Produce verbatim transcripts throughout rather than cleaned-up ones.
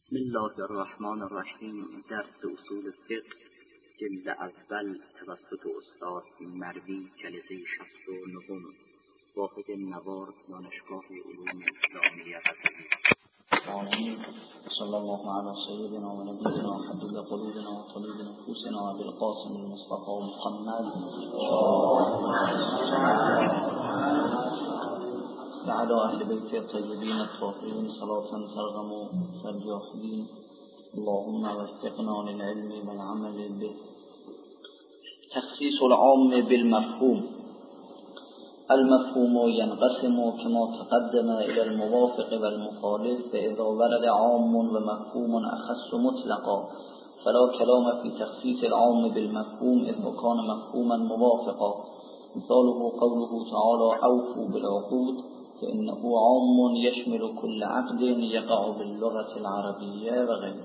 بسم الله الرحمن الرحیم. درس اصول فقه جلد اول توسط استاد مروی، جلسه شصت و نه، واحد نوار، دانشگاه علوم اسلامی غزنی. آمین. صلی الله علی سیدنا و نبینا حبیب قلوبنا و طبیب نفوسنا بالقاسم المصطفى محمد وعلى اهل بیت الطیبین الطاهرین صلاة ترغم فالجاهلین. اللهم وفقنا للعلم والعمل به. تخصیص العام بالمفهوم. المفهوم ينقسم كما تقدم إلى الموافق والمخالف، فإذا ورد عام ومفهوم أخص مطلقا فلا كلام في تخصيص العام بالمفهوم إذ كان مفهوما موافقا. مثاله قوله تعالى أوفوا بالعقود، فإنه عام يشمل كل عقد يقع باللغة العربية وغيره.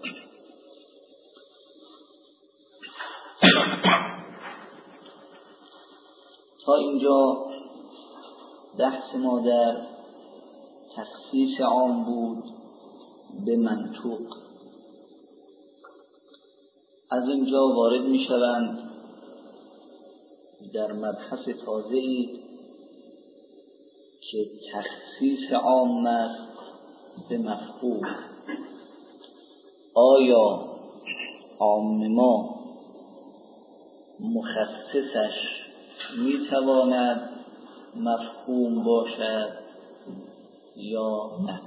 تا اینجا بحث ما در تخصیص عام بود به منطوق. از اینجا وارد می شوند در مبحث تازه‌ای که تخصیص عام است به مفهوم. آیا عام ما مخصصش می تواند مفهوم باشد یا نه؟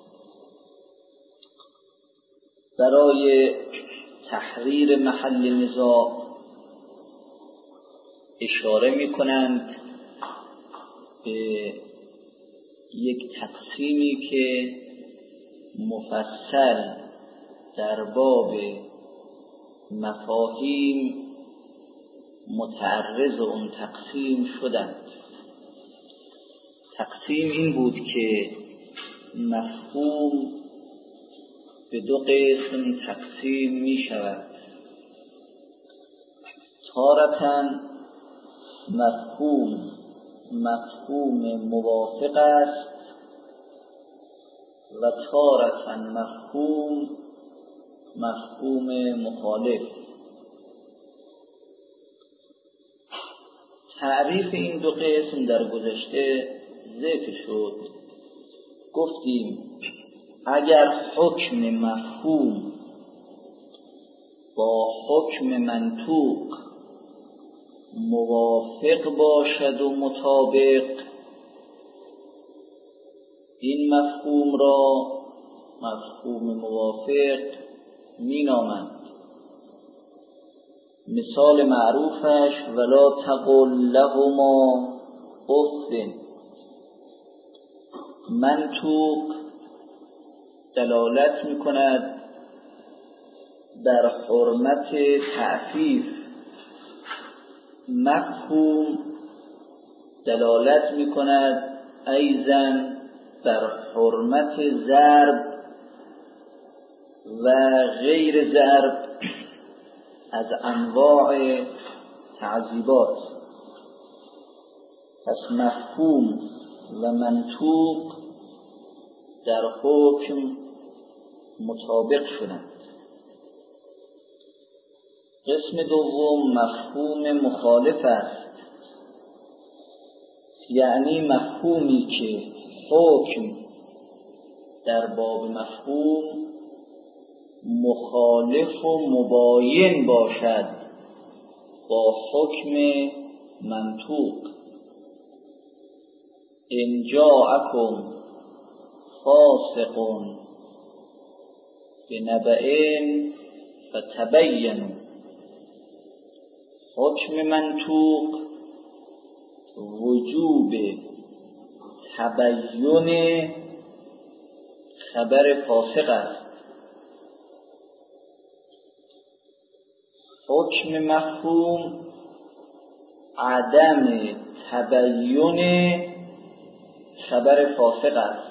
برای تحریر محل نزاع اشاره می کنند به یک تقسیمی که مفصل در باب مفاهیم متعرض اون تقسیم شدند. تقسیم این بود که مفهوم به دو قسم تقسیم می شود. تارةً مفهوم مفهوم موافق است و تارةً مفهوم مفهوم مخالف. تعریف این دو قسم در گذشته ذکر شد. گفتیم اگر حکم مفهوم با حکم منطوق موافق باشد و مطابق، این مفهوم را مفهوم موافق می نامند. مثال معروفش ولا تقل لهما اف. منطوق دلالت می کند بر حرمت تعفیف، مفهوم دلالت می کند ایضاً بر حرمت ضرب و غیر ضرب از انواع تعذیبات. پس مفهوم و منطوق در حکم مطابق شدند. قسم دوم مفهوم مخالف است، یعنی مفهومی که حکم در باب مفهوم مخالف و مباین باشد با حکم منطوق. ان جاءکم فاسق بنبأ فتبینوا. حکم منطوق وجوب تبیین خبر فاسق است. حکم مفهوم عدم تبیین خبر فاسق است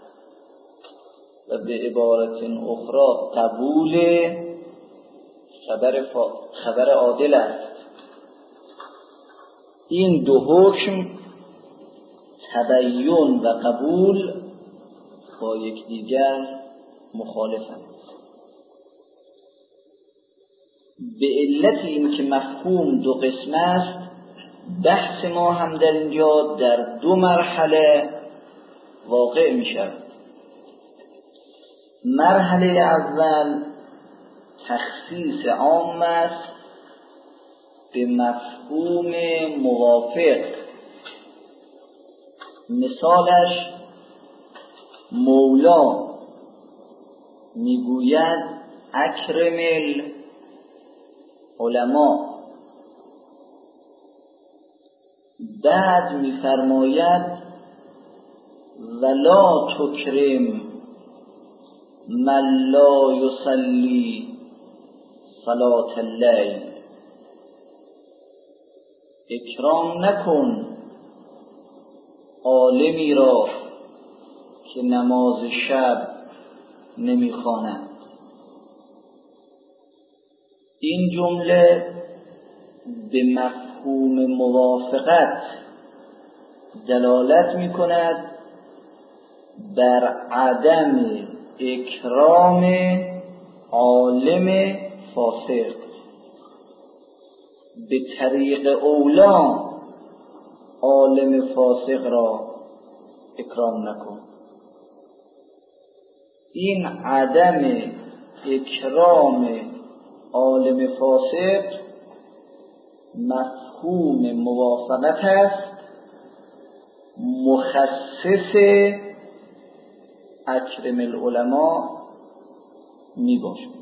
و به عبارت اخرى قبول خبر, فا... خبر عادل است. این دو حکم تبیین و قبول با یکدیگر مخالفند. به علت این که مفهوم دو قسم است، بحث ما هم در اینجا در دو مرحله واقع می شود. مرحله اول تخصیص عام است به مفهوم موافق. مثالش مولا میگوید اکرم العلماء، بعد میفرماید ولا تکرم من لا یصلی صلاة اللیل، اکرام نکن عالمی را که نماز شب نمیخواند. این جمله به مفهوم موافقت دلالت می کند بر عدم اکرام عالم فاسق. به طریق اولا عالم فاسق را اکرام نکن. این عدم اکرام عالم فاسق مفهوم موافقت است مخصص اکرم العلماء می باشد.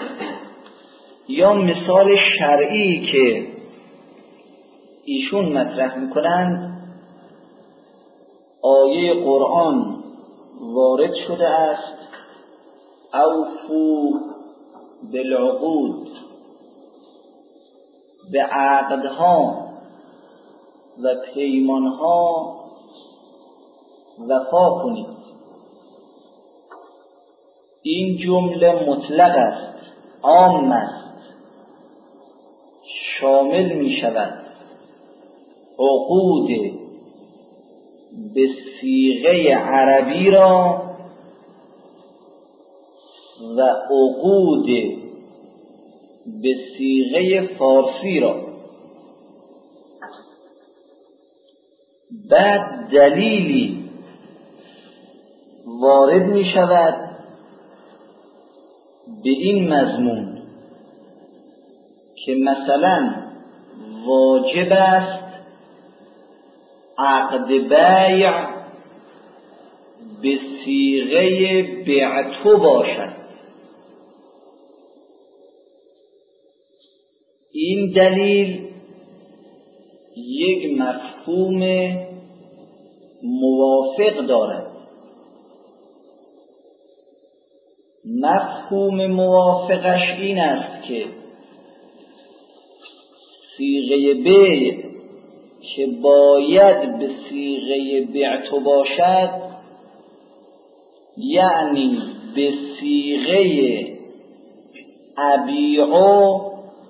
یا مثال شرعی که ایشون مطرح می کنند، آیه قرآن وارد شده است اوفو بالعقود، به عقدها و پیمانها وفا کنید. این جمله مطلق است، عام است، شامل می شود عقود به صیغه عربی را و عقود به صیغه فارسی را. بعد دلیلی وارد می شود به این مضمون که مثلا واجب است عقد بیع به صیغه بعتو باشد. این دلیل یک مفهوم موافق دارد. مفهوم موافقش این است که صیغه بیع که باید به صیغه بعتو باشد، یعنی به صیغه ابیعو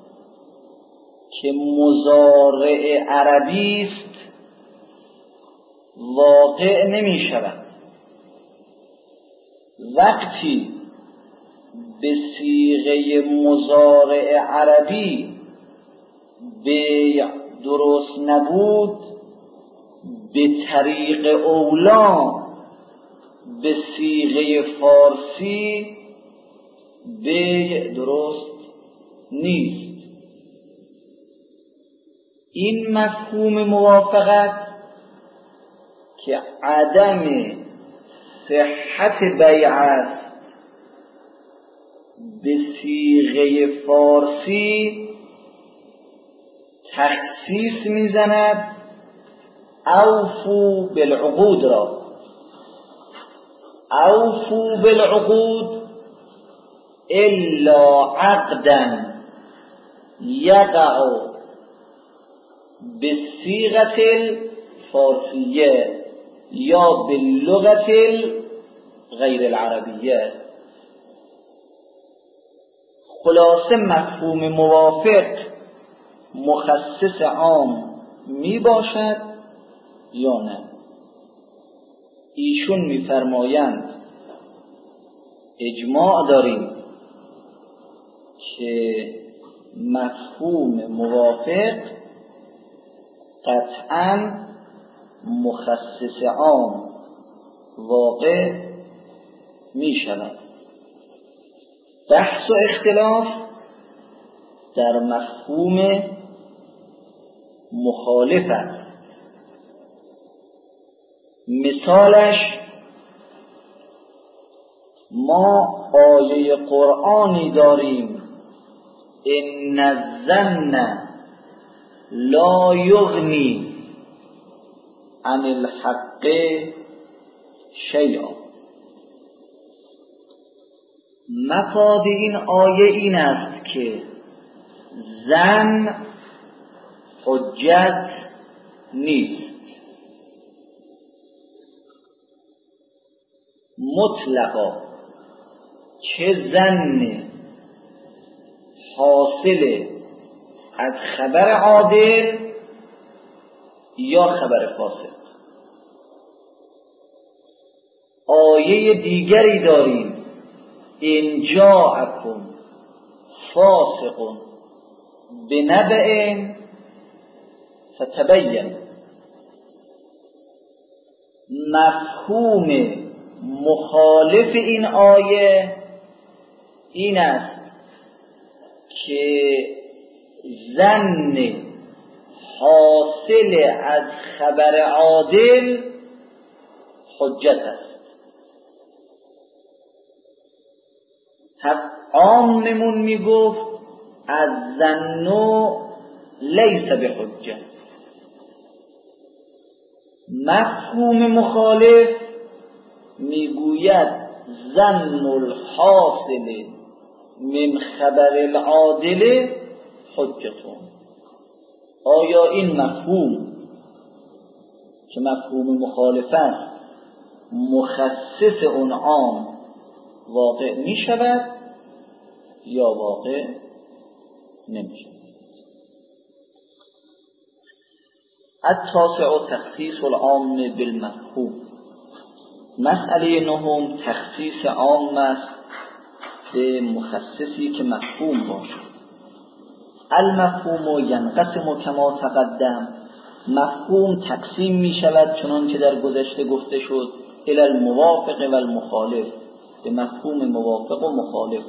که مضارع عربی است واقع نمی شود. وقتی به صیغه مضارع عربی بیع درست نبود، به طریق اولا به صیغه فارسی بیع درست نیست. این مفهوم موافقت که عدم صحت بیع است به صیغه فارسی تخصیص میزند اوفو بالعقود را. اوفو بالعقود الا عقدا یقع بالصیغه الفارسیه یا باللغت غیر العربیه. خلاصه مفهوم موافق مخصص عام می باشد یا نه؟ ایشون می فرمایند اجماع داریم که مفهوم موافق قطعاً مخصص عام واقع می شود. بحث و اختلاف در مفهوم مخالف است. مثالش ما آیه قرآنی داریم ان الظن لا یغنی عن الحق شیئا. مفاد این آیه این است که ظن حجت نیست، مطلقا چه ظن حاصل از خبر عادل یا خبر فاسد. آیه دیگری داریم ان جاءکم فاسق بنبأ فتبین. مفهوم مخالف این آیه این است که ظن حاصل از خبر عادل حجت است. پس عاممون میگفت از ظن لیس بحجت. مفهوم مخالف میگوید ظن الحاصل من خبر العادل حجتون. آیا این مفهوم که مفهوم مخالف است مخصص اون عام واقع می شود یا واقع نمی شود؟ التاسع تخصیص العام بالمفهوم. مسئله نهم تخصیص عام است به مخصصی که مفهوم باشد. المفهوم ینقسم کما تقدم. مفهوم تقسیم می شود چنان که در گذشته گفته شد الی الموافق و المخالف، به مفهوم موافق و مخالف.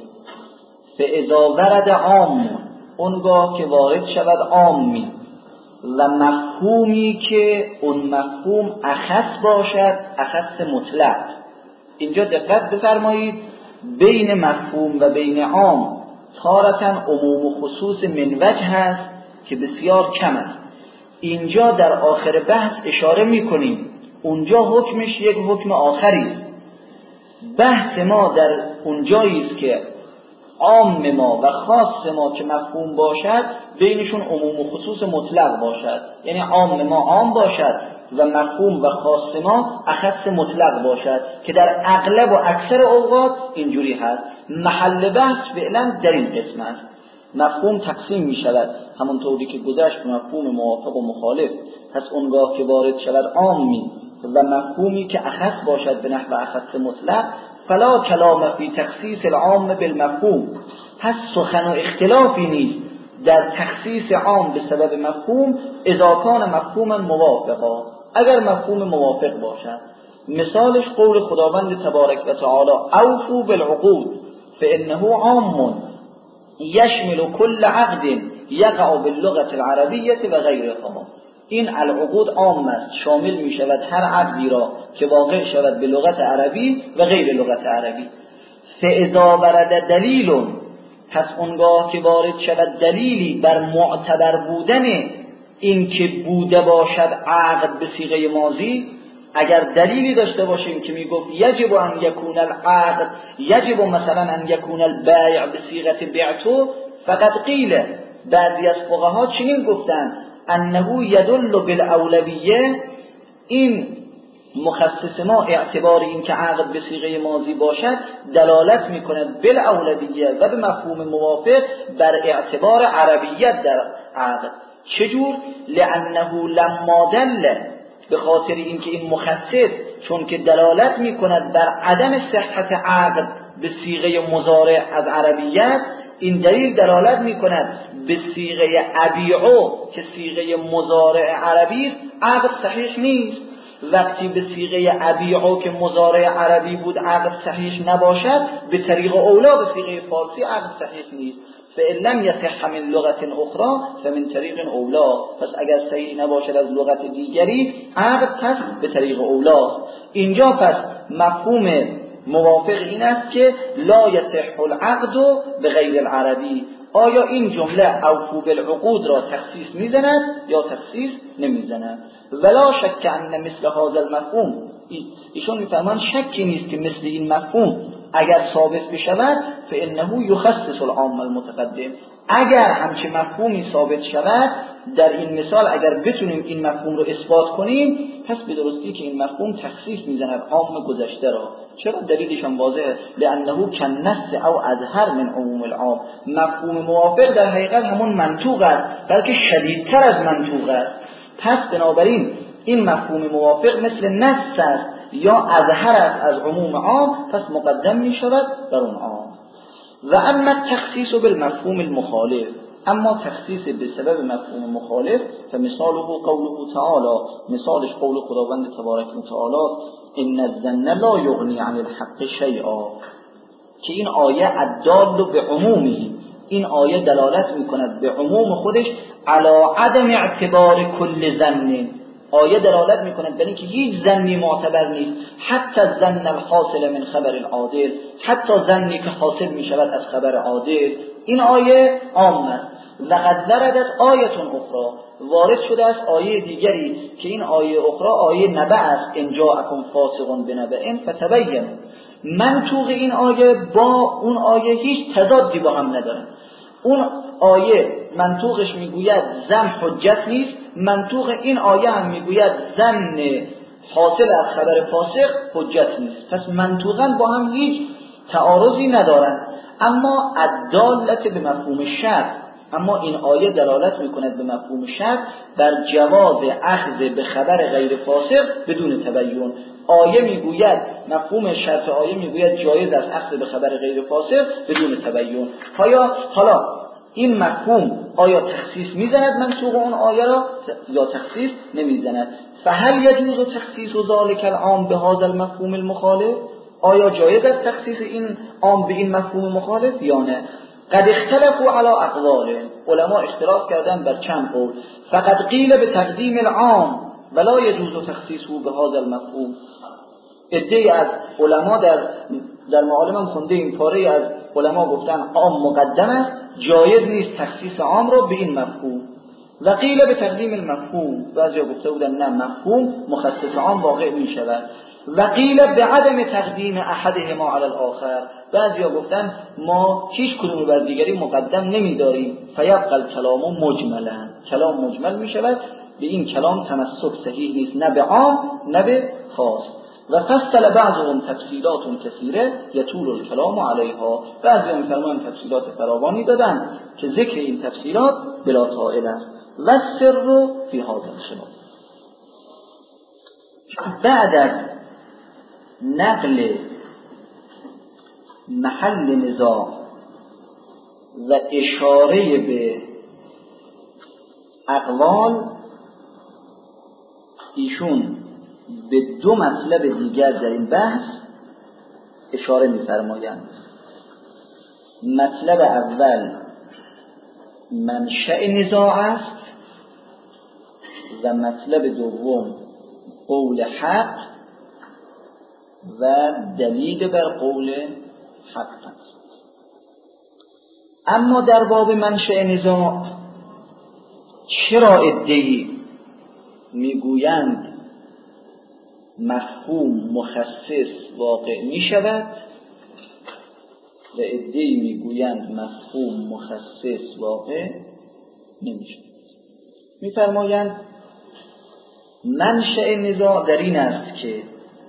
فاذا ورد عام، اونگاه که وارد شود عامی، و مفهومی که اون مفهوم اخص باشد، اخص مطلق. اینجا دقت بفرمایید، بین مفهوم و بین عام تارتاً عموم و خصوص من وجه هست که بسیار کم است. اینجا در آخر بحث اشاره می‌کنیم اونجا حکمش یک حکم آخری است. بحث ما در اونجایی است که عام ما و خاص ما که مفهوم باشد بینشون عموم و خصوص مطلق باشد، یعنی عام ما عام باشد و مفهوم و خاص ما اخص مطلق باشد، که در اغلب و اکثر اوقات اینجوری هست. محل بحث فعلا در این قسم است. مفهوم تقسیم می شود همونطوری که گذشت به مفهوم موافق و مخالف. پس اونگاه که وارد شود عامی و مفهومی که اخص باشد به نحو اخص مطلق، فلا کلام فی تخصیص العام بالمفهوم. پس سخن و اختلافی نیست در تخصیص عام به سبب مفهوم اذا کان مفهوما موافقا، اگر مفهوم موافق باشد. مثالش قول خداوند تبارک و تعالی اوفوا بالعقود فانه عام یشمل کل عقد یقع باللغة العربیة و غیرها. این العقود عام است، شامل می شود هر عقدی را که واقع شود به لغت عربی و غیر لغت عربی. فاذا ورد دلیل، پس اونگاه که وارد شود دلیلی بر معتبر بودن این که بوده باشد عقد به صیغه ماضی. اگر دلیلی داشته باشیم که میگفت یجب ان یکون العقد، یجب مثلا ان یکون البیع به صیغه بعتو، فقط قیل، بعضی از فقها چنین گفتند انه یدل بالاولویه، این مخصص ما اعتبار این که عقد به صیغه ماضی باشد دلالت میکند بالاولویه و به مفهوم موافق بر اعتبار عربیت در عقد. چجور؟ لانه لما دل، به خاطر اینکه این مخصص چون که دلالت میکند بر عدم صحت عقد به صیغه مضارع از عربیت، این دلیل دلالت میکند به صیغه ابیعو که صیغه مضارع عربی عقد صحیح نیست. وقتی به صیغه ابیعو که مضارع عربی بود عقد صحیح نباشد، به طریق اولا به صیغه فارسی عقد صحیح نیست. فإن لم يصح من لغت اخرى فمن طریق اولا، پس اگر صحیح نباشد از لغت دیگری عقد پس به طریق اولاست. اینجا پس مفهوم موافق این است که لا یصح العقد به غیر العربی. آیا این جمله اوفوا بالعقود را تخصیص میزند یا تخصیص نمیزند؟ ولا شک ان مثل هذا المفهوم، ایشون میفهمند شکی نیست که مثل این مفهوم اگر ثابت بشود فانه یخصص العام المتقدم، اگر همچه مفهومی ثابت شود در این مثال اگر بتونیم این مفهوم رو اثبات کنیم پس به درستی که این مفهوم تخصیص میزند عام گذشته را. چرا؟ دلیلشان واضحه، لانه کننص او اظهر من عموم العام. مفهوم موافق در حقیقت همون منطوق است بلکه شدیدتر از منطوق است. پس بنابراین این مفهوم موافق مثل نص است یا اظهر است از عموم عام، پس مقدم می شود بر اون عام. و اما تخصیص بالمفهوم المخالف، اما تخصیص به سبب مفهوم مخالف فمثاله قوله تعالی، مثالش قول خداوند تبارک و تعالی ان الظن لا یغنی عن الحق شیئا، که این آیه الدال به عمومی، این آیه دلالت میکند به عموم خودش علی عدم اعتبار کل ظن، آیه دلالت میکند به اینکه هیچ ظنی معتبر نیست، حتی ظن الحاصل من خبر العادل، حتی ظنی که حاصل میشود از خبر عادل. این آیه عام است. لقد وردت آیه اخرى، وارد شده است آیه دیگری که این آیه اخرى آیه نبأ است، ان جاءکم فاسق بنبأ فتبین. منطوق این آیه با اون آیه هیچ تضادی با هم ندارن. اون آیه منطوقش میگوید زن حجت نیست، منطوق این آیه هم میگوید زن حاصل از خبر فاسق حجت نیست. پس منطوقاً با هم هیچ تعارضی ندارن. اما الدالت به مفهوم شرط، اما این آیه دلالت میکند به مفهوم شرط بر جواز اخذ به خبر غیر فاسق بدون تبیین. آیه میگوید مفهوم شرط آیه میگوید جایز است اخذ به خبر غیر فاسق بدون تبیین. حالا حالا این مفهوم آیا تخصیص میزند منطوق اون آیه را یا تخصیص نمیزند؟ فهل یجوز تخصیص ذلک العام به هذا المفهوم المخالف؟ آیا جایز است تخصیص این عام به این مفهوم مخالف یا نه؟ قد اختلفوا على اقوال، علما اختلاف کردن بر چند قول. فقد قیل به تقدیم العام ولا يجوز تخصیصه به هذا المفهوم. عده‌ای از علما در در معالم خونده این پاره از علما گفتن عام مقدم است، جایز نیست تخصیص عام را به این مفهوم. و قیل به تقدیم المفهوم، بعضیا گفته بودن نه مفهوم مخصص عام واقع می شود. و قیل به عدم تقدیم احدهما علی الاخر، بعضیا گفتن ما هیچ کدوم بر دیگری مقدم نمی‌داریم. فیبقى الکلام مجملا، کلام مجمل می شود، به این کلام تمسک صحیح نیست، نه به عام نه به خاص. و فصل بعضهم تفصیلات کثیره یطول الکلام علیها، بعضی می‌فرمایند تفصیلات فراوانی دادن که ذکر این تفصیلات بلا طائل است. و سر فی هذا الخلاف، بعد از نقل محل نزاع و اشاره به اقوال، ایشون به دو مطلب دیگر در این بحث اشاره می‌فرمایند. مطلب اول منشأ نزاع است و مطلب دوم قول حق و دلیل بر قول حق است. اما در باب منشأ نزاع چرا عده‌ای میگویند مفهوم مخصص واقع می شود و عده‌ای میگویند مفهوم مخصص واقع نمی شود؟ میفرمایند منشأ نزاع در این است که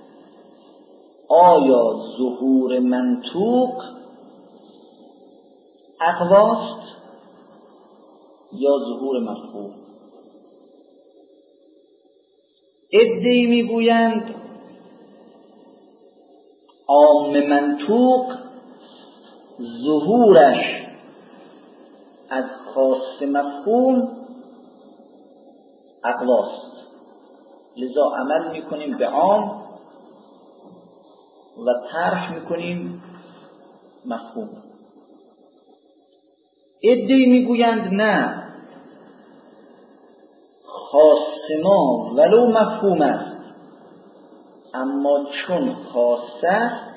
آیا ظهور منطوق اقواست یا ظهور مفهوم؟ عده‌ای میگویند عام منطوق ظهورش از خاص مفهوم اقواست، لذا عمل میکنیم به عام و طرح میکنیم مفهوم. عده‌ای میگویند نه، خاص ما ولو مفهوم است، اما چون خاص است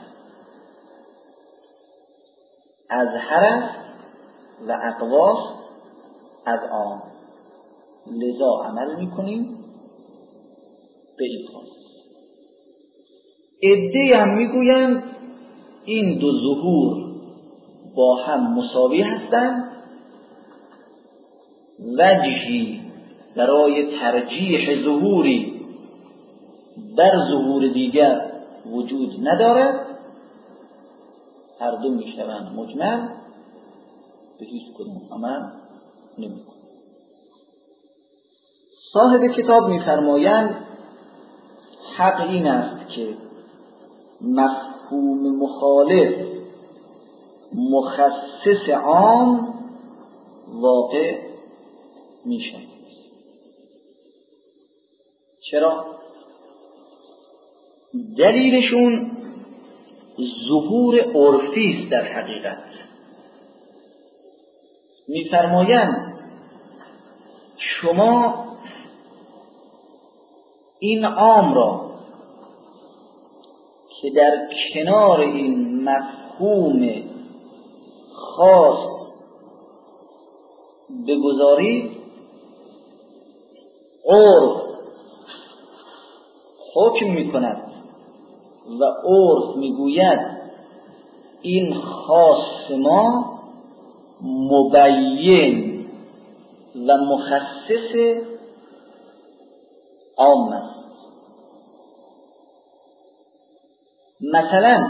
اظهر است و اقواست از عام، لذا عمل میکنیم به این خاص. عده‌ای هم میگویند این دو ظهور با هم مساوی هستند، وجهی برای ترجیح ظهوری بر ظهور دیگر وجود ندارد، هر دو میشوند مجمل، به هیچ کدوم عمل نمی‌کنند. صاحب کتاب می‌فرمایند حق این است که مفهوم مخالف مخصص عام واقع میشه. چرا؟ دلیلشون ظهور عرفی است. در حقیقت میفرمایند شما این عام را که در کنار این مفهوم خاص بگذارید، عرف حکم میکند و عرف میگوید این خاص ما مبین و مخصص عام است. مثلا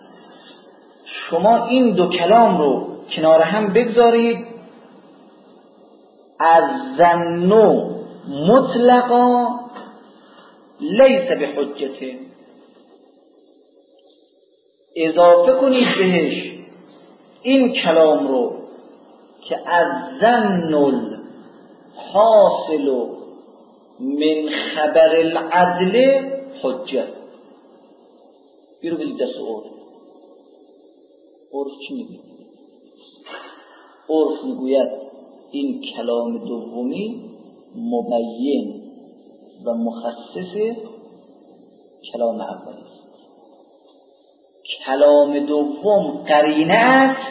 شما این دو کلام رو کنار هم بگذارید، از ظن مطلقا لیس بحجته، اضافه کنید بهش این کلام رو که از ظن الحاصل من خبر العدل حجت. بیرو بدید دست عرف. عرف چی میگه؟ عرف میگوید این کلام دومی مبین و مخصص کلام اول است. کلام دوم قرینه است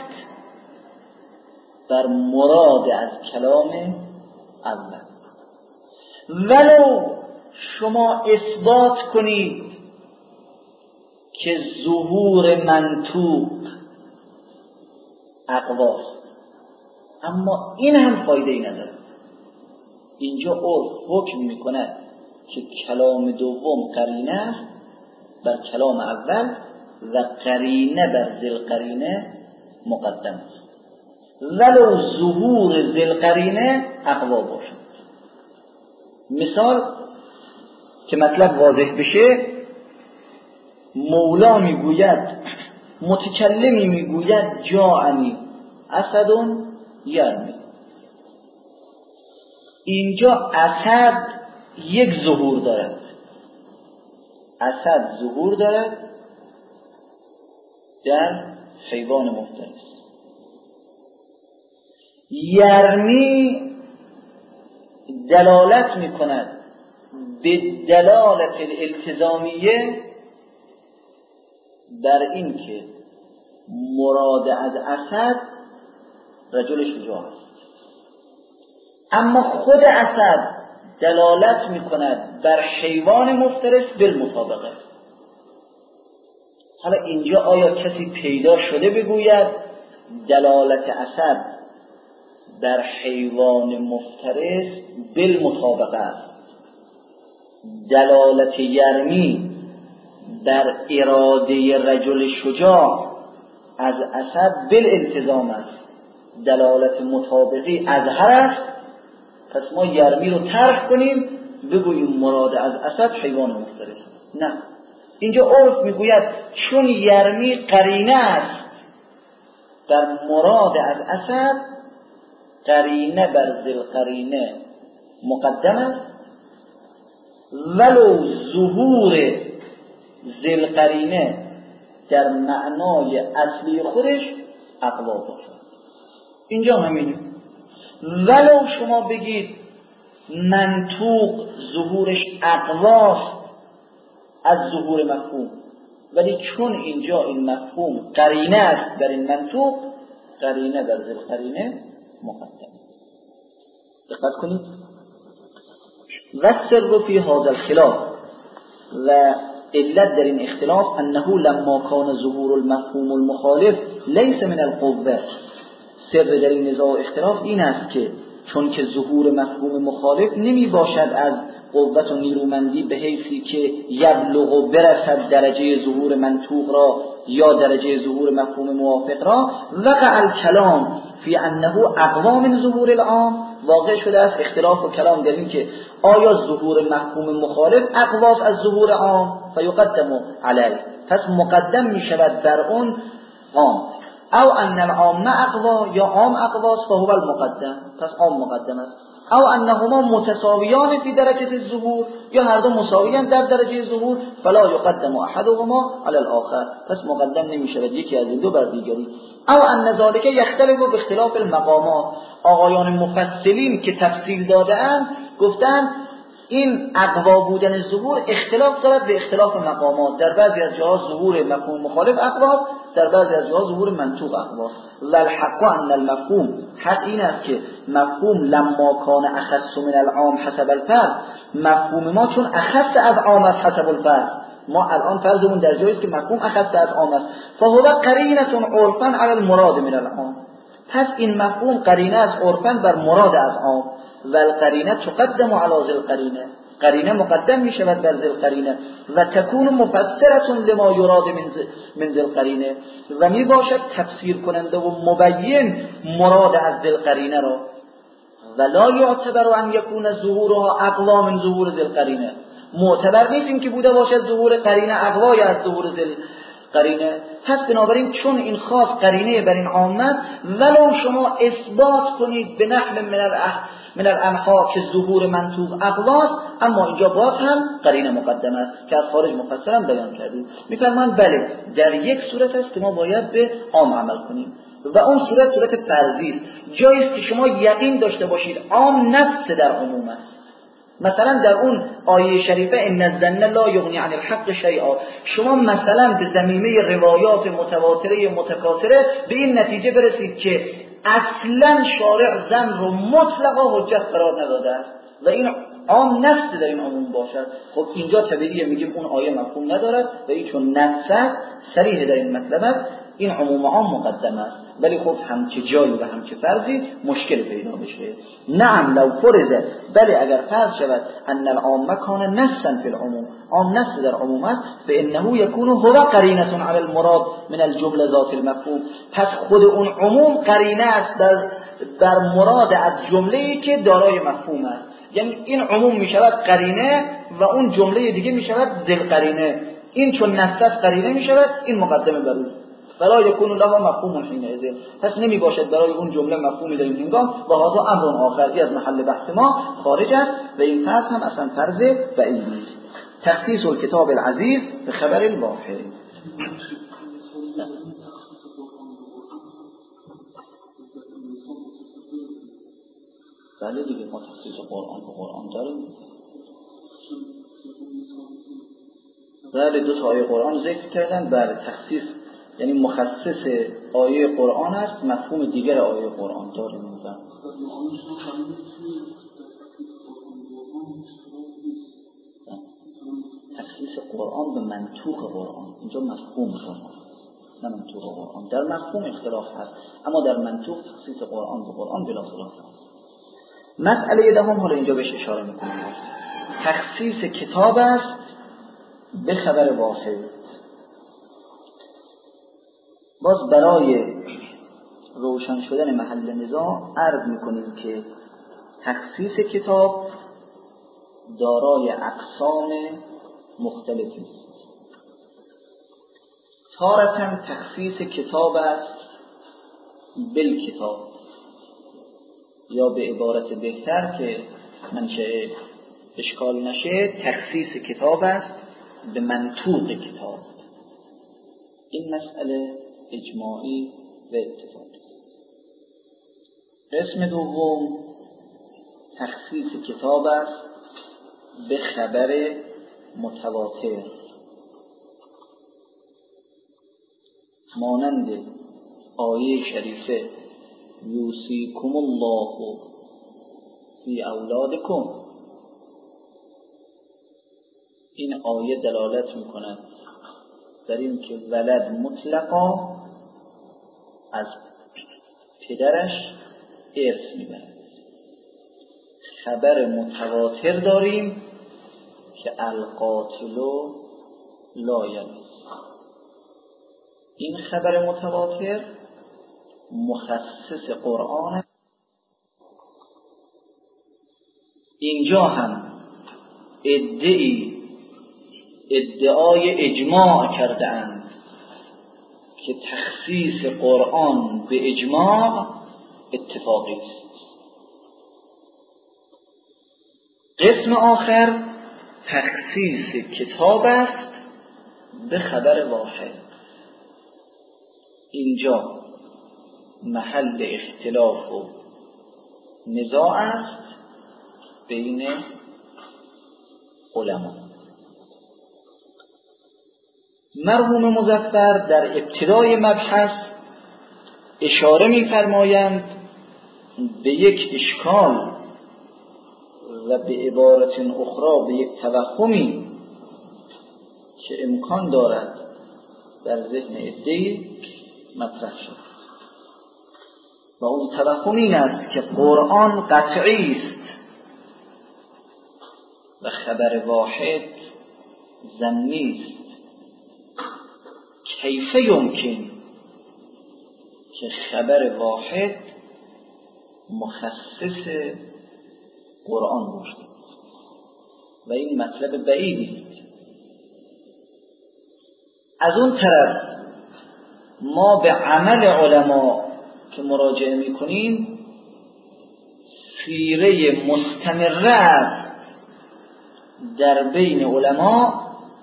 بر مراد از کلام اول. ولو شما اثبات کنید که ظهور منطوق اقواست، اما این هم فایده ای نداره. اینجا عرف حکم میکند که کلام دوم قرینه است بر کلام اول و قرینه بر ذی القرینه مقدم است، ولو ظهور ذی القرینه اقوا باشد. مثال که مطلب واضح بشه، مولا میگوید، متکلمی میگوید جاءنی اسد یرمی. اینجا اسد یک ظهور دارد، اسد ظهور دارد در حیوان مفترس. یرمی دلالت میکند به دلالت الالتزامیه بر این که مراد از اسد رجل شجاع است، اما خود اسد دلالت میکند بر حیوان مفترس بالمطابقه. حالا اینجا آیا کسی پیدا شده بگوید دلالت اسد در حیوان مفترس بالمطابقه است، دلالت یرمی در اراده رجل شجاع از اسد بالالتزام است، دلالت مطابقی اظهر است، پس ما یرمی رو طرح کنیم بگوییم مراد از اسد حیوان مفترس است؟ نه، اینجا عرف میگوید چون یرمی قرینه است در مراد از اثر قرینه بر ذل قرینه مقدم است، ولو ظهور ذل قرینه در معنای اصلی خودش اقوا باشد. اینجا همینه. ولو شما بگید منطوق ظهورش اقواست از ظهور مفهوم، ولی چون اینجا این مفهوم قرینه است در این منطوق، قرینه در ذل قرینه مقدم. دقت کنید. و سر فی هذا الخلاف، و علت در این اختلاف انه لما کان ظهور المفهوم المخالف لیس من القوه. سر در این نزاع و اختلاف این است که چون که ظهور مفهوم مخالف نمی باشد از قوت و نیرومندی به حیثی که یبلغ و برسد درجه ظهور منطوق را یا درجه ظهور مفهوم موافق را، وقع الکلام فی انه اقوا من ظهور العام. واقع شده است اختلاف و کلام در این که آیا ظهور مفهوم مخالف اقواست از ظهور عام، فیقدم علیه، پس مقدم می شود بر اون عام، او ان العام اقوا، یا عام اقواست فهو المقدم، پس عام مقدم است، او انهما متساویان فی درجه الظهور، یا هر دو مساویان در درجه ظهور، فلا یقدم احدهما علی الاخر، پس مقدم نمی شود یکی از این دو بر دیگری. او ان ذلک یختلف باختلاف المقامات. آقایان مفصلین که تفصیل داده‌اند گفتند این اقوا بودن ظهور اختلاف دارد به اختلاف مقامات. در بعضی از جاها ظهور مفهوم مخالف اقوا، در بعضی از جاها ظهور منطوق اقوا. و الحق ان المفهوم، حق این است که مفهوم لما کان اخص من العام حسب الفرض، مفهوم ما چون اخص از عام است حسب الفرض، ما الان فرضمون در جایی است که مفهوم اخص از عام است، فهو قرینه عرفا علی المراد من العام، پس این مفهوم قرینه از عرفا بر مراد از عام. و القرینه تقدم علی ذل قرینه، قرینه مقدم می شود بر ذل قرینه، و تکون مفسرة لما یراد من ذل قرینه، و می باشد تفسیر کننده و مبین مراد از ذل قرینه را. ولا یعتبر ان یکون ظهورها اقوا من ظهور ذل قرینه، معتبر نیست این که بوده باشد ظهور قرینه اقوای از ظهور ذل قرینه. پس بنابراین چون این خاص قرینه بر این عامه، ولو شما اثبات کنید به نحو من الاح من الانحا که ظهور منطوق اقواست، اما اینجا باز هم قرینه مقدم است که از خارج مفصلا بیان کردیم. میفرمایند بله در یک صورت است که ما باید به عام عمل کنیم و اون صورت صورت فرضی است، جایی است که شما یقین داشته باشید عام نص در عموم است. مثلا در اون آیه شریفه ان الظن لا یغنی عن الحق شیئا، شما مثلا به زمینه روایات متواتره متکاثره به این نتیجه برسید که اصلا شارع زن رو مطلقا حجت قرار نداده است و این عام نص در این عموم باشد. خب اینجا طبیعیه میگیم اون آیه مفهوم ندارد و این چون نص صریح در این مطلب است، این عموم عام مقدم است. ولی خب هم که جایی و هم که فرضی مشکل پیدا بشه. نعم لو فرض، بلی اگر فرض شود ان العام کان نصا فی العموم، عام نص در عموم است، فانه یکون هو قرینه علی المراد من الجمله ذات المفهوم، پس خود اون عموم قرینه است در در مراد از جمله‌ای که دارای مفهوم است. یعنی این عموم می شود قرینه و اون جمله دیگه می شود ذل قرینه، این چون نص قرینه می شود، این مقدمه بر اون، فلا یکون لها مفهوم حینئذ، پس نمی باشد برای اون جمله مفهومی در این هنگام. و هذا امر آخر از محل بحث ما خارج است و این فرض هم اصلا فرض بعید نیست. تخصیص الکتاب العزیز به خبر الواحد. بله دیگه ما تخصیص قرآن به قرآن داریم. بله دو تا آیه قرآن ذکر کردن. بله تخصیص یعنی مخصص آیه قرآن است، مفهوم دیگر آیه قرآن داریم. تخصیص قرآن به منطوق قرآن، اینجا مفهوم قرآن است نه منطوق قرآن. در مفهوم اختلاف هست اما در منطوق تخصیص قرآن به قرآن بلا خلاف است. مسئله دهم حالا اینجا بهش اشاره میکنم، تخصیص کتاب است به خبر واحد. باز برای روشن شدن محل نزاع عرض میکنیم که تخصیص کتاب دارای اقسام مختلفی است. تارة تخصیص کتاب است بالکتاب، یا به عبارت بهتر که منشه اشکال نشه، تخصیص کتاب است به منطوق کتاب. این مسئله اجماعی و اتفاقی. قسم دوم تخصیص کتاب است به خبر متواتر، مانند آیه شریفه یوصیکم الله فی اولادکم. این آیه دلالت میکند در این که ولد مطلقا از پدرش ارث میبرد. خبر متواتر داریم که القاتل لا یرث. این خبر متواتر مخصص قرآن. اینجا هم ادعی ادعای اجماع کرده اند که تخصیص قرآن به اجماع اتفاقی است. قسم آخر تخصیص کتاب است به خبر واحد. اینجا محل اختلاف و نزاع است بین علما. مرحوم مظفر در ابتدای مبحث اشاره می‌فرمایند به یک اشکال و به عبارت اخرى به یک توهمی که امکان دارد در ذهن عده‌ای مطرح شد، و اون توهم این است که قرآن قطعی است و خبر واحد ظنی است. کیف یمکن که خبر واحد مخصص قرآن باشد؟ و این مطلب بعیدی است. از اون طرف ما به عمل علما که مراجعه میکنیم سیره مستمره است در بین علما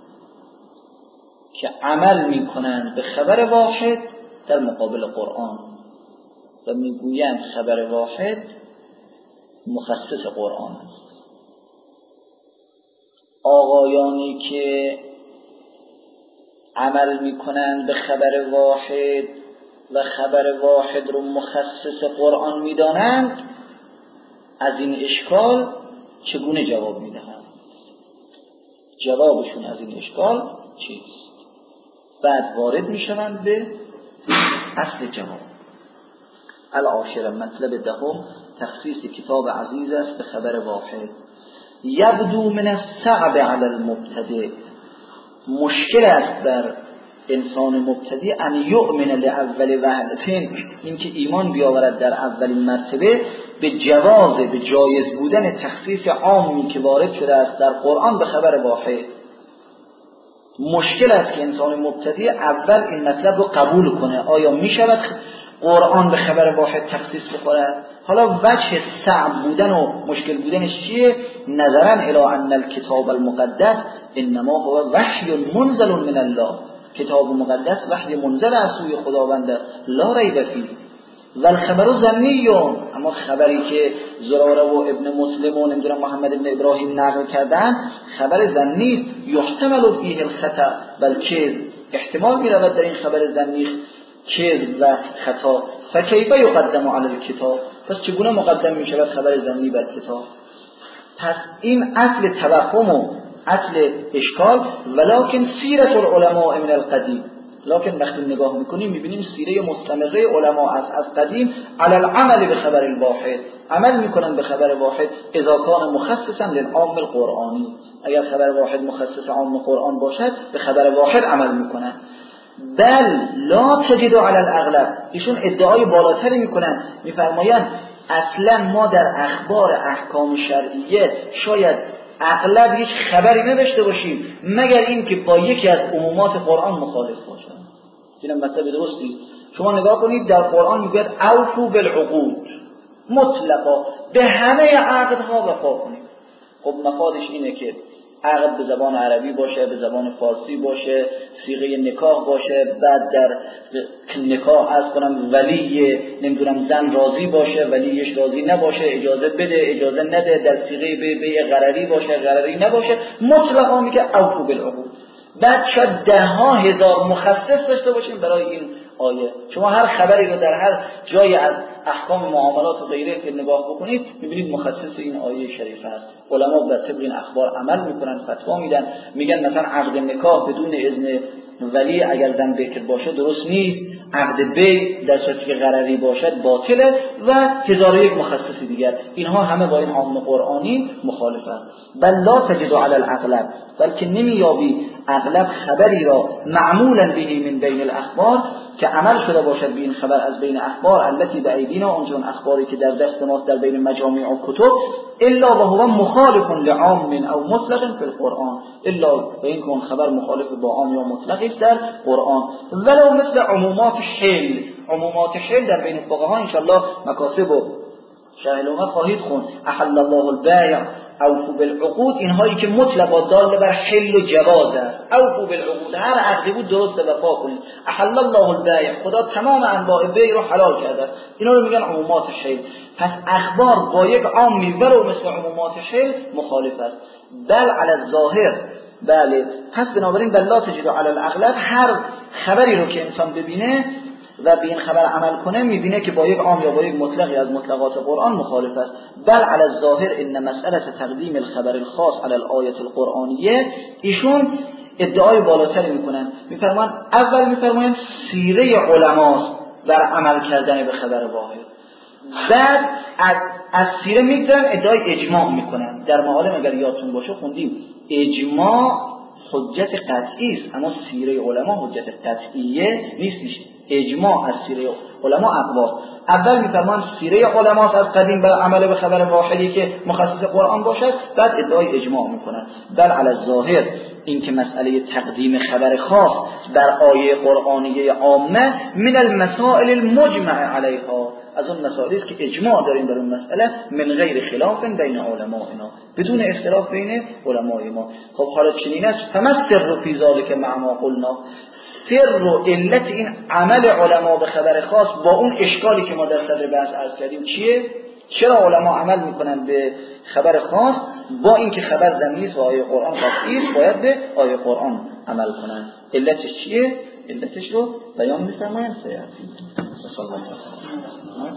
که عمل میکنند به خبر واحد در مقابل قرآن و میگویند خبر واحد مخصص قرآن است. آقایانی که عمل میکنند به خبر واحد و خبر واحد رو مخصص قرآن میدانند از این اشکال چگونه جواب میدهند؟ جوابشون از این اشکال چیست؟ بعد وارد میشوند به اصل جواب. العاشر مطلب دهم تخصیص کتاب عزیز است به خبر واحد. یبدو من الصعب علی المبتدئ، مشکل است در انسان مبتدی ان یؤمن لاول وهلتین، اینکه ایمان بیاورد در اولین مرتبه به جواز به جایز بودن تخصیص عامی که وارد شده است در قرآن به خبر واحد. مشکل است که انسان مبتدی اول این مطلب رو قبول کنه. آیا می شود قرآن به خبر واحد تخصیص بخورد؟ حالا وجه صعب بودن و مشکل بودنش چیه؟ نظرا الی ان الکتاب المقدس انما هو وحی منزل من الله، کتاب مقدس وحی منزل از سوی خداوند است، لا ریب فیه. و الخبر ظنی، اما خبری که زراره و ابن مسلم و نمیدونم محمد ابن ابراهیم نقل کردن خبر ظنی است. یحتمل فیه الخطا والکذب، احتمال می‌رود در این خبر ظنی کذب و خطا. فکیف یقدم علی الکتاب، پس چگونه مقدم می‌شود خبر ظنی بر کتاب؟ پس این اصل توهم و اصل اشکال. ولکن سیرت العلماء من القدیم، لکن وقتی نگاه میکنیم میبینیم سیره مستمره علما از از قدیم علی العمل به خبر الواحد، عمل میکنن به خبر واحد اذا کان مخصصا للعام القرآنی، اگر خبر واحد مخصص عام قرآن باشد به خبر واحد عمل میکنن. بل لا تجد علی الاغلب، ایشون ادعای بالاتری میکنن، میفرمایند اصلا ما در اخبار احکام شرعیه شاید اغلب هیچ خبری نداشته باشیم مگر این که با یکی از عمومات قرآن مخالف باشن. این مطلب درستی شما نگاه کنید در قرآن میگه اوفوا بالعقود مطلقا، به همه عقدها وفا کنید. خب مفادش اینه که عقد به زبان عربی باشه، به زبان فارسی باشه، صیغه نکاح باشه، بعد در نکاح از کنم ولی نمیدونم زن راضی باشه، ولیش راضی نباشه، اجازه بده اجازه نده، در صیغه به به قراری باشه قراری نباشه، مطلقا میگه اوفوا بالعقود. بعد شاید ده ها هزار مخصص داشته باشیم برای این آیه. شما هر خبری رو در هر جای از احکام معاملات و غیره که نگاه بکنید میبینید مخصص این آیه شریفه است. علما بر طبق این اخبار عمل میکنن، فتوا میدن، میگن مثلا عقد نکاح بدون اذن ولی اگر زن بکر باشه درست نیست، عقد بی در صورتی که قراری باشد باطله و هزار و یک مخصص دیگر. اینها همه با این عام قرآنی مخالف است. بل لا تجد علی الاغلب، بلکه نمیابی اغلب خبری را معمولا به من بین الاخبار که عمل شده باشد به این خبر از بین اخبار التي بأیدینا، اونجون اخباری که در دست ماست در بین مجامع و کتب، الا و هو مخالف لعام او مطلق فی القرآن، الا به این کن خبر مخالف با عام یا مطلقی است در قرآن. ولو مثل عمومات حل، عمومات حل در بین فقها ان شاء الله مکاسب و شاهلومه خواهید خوند. احل الله البیع اوفوا بالعقود، اینهایی که مطلقا دال بر حل و جواز است. اوفوا بالعقود، هر عقدی بود درست وفا کنید. احل الله البیع، خدا تمام انواع بیع رو حلال کرده است. اینا رو میگن عمومات حل. پس اخبار با یک عامی ولو مثل عمومات حل مخالف است. بل علی الظاهر، بله، پس بنابراین بل لا تجد علی الاغلب، هر خبری رو که انسان ببینه و به این خبر عمل کنه میبینه که با یک عام یا با یک مطلقی از مطلقات قرآن مخالف است. بل علی الظاهر ان مسئله تقدیم الخبر الخاص علی الآیه القرآنیه، ایشون ادعای بالاتری میکنن، میفرمان اول میفرمایند سیره علماست بر عمل کردن به خبر واحد، بعد از, از سیره میگذارن ادعای اجماع میکنن. در معالم اگر یادتون باشه خوندیم اجماع حجت قطعی است، اما سیره علما حجت قطعیه نیستش. اجماع از سیره علما اقواست. اول میفرمان سیره علماست از قدیم بر عمل به خبر واحدی که مخصص قرآن باشد، بعد ادعای اجماع میکنن. بل علی الظاهر، این که مسئله تقدیم خبر خاص بر آیه قرآنیه عامه من المسائل المجمع علیها، از اون مسائلی است که اجماع داریم در اون مسئله، من غیر خلاف بین علمائنا، بدون اختلاف بین علمای ما. خب حالا چنین است، فما السر فی ذلک مع ما قلنا، سر و علت این عمل علما به خبر خاص با اون اشکالی که ما در صدر بحث عرض کردیم چیه؟ چرا علما عمل میکنن به خبر خاص با اینکه خبر ضمنی است و آیه قرآن قطعی است، باید به آیه قرآن عمل کنن؟ علتش چیه؟ علتش رو بیان می‌فرمایند. سیاسی صلی الله علیه و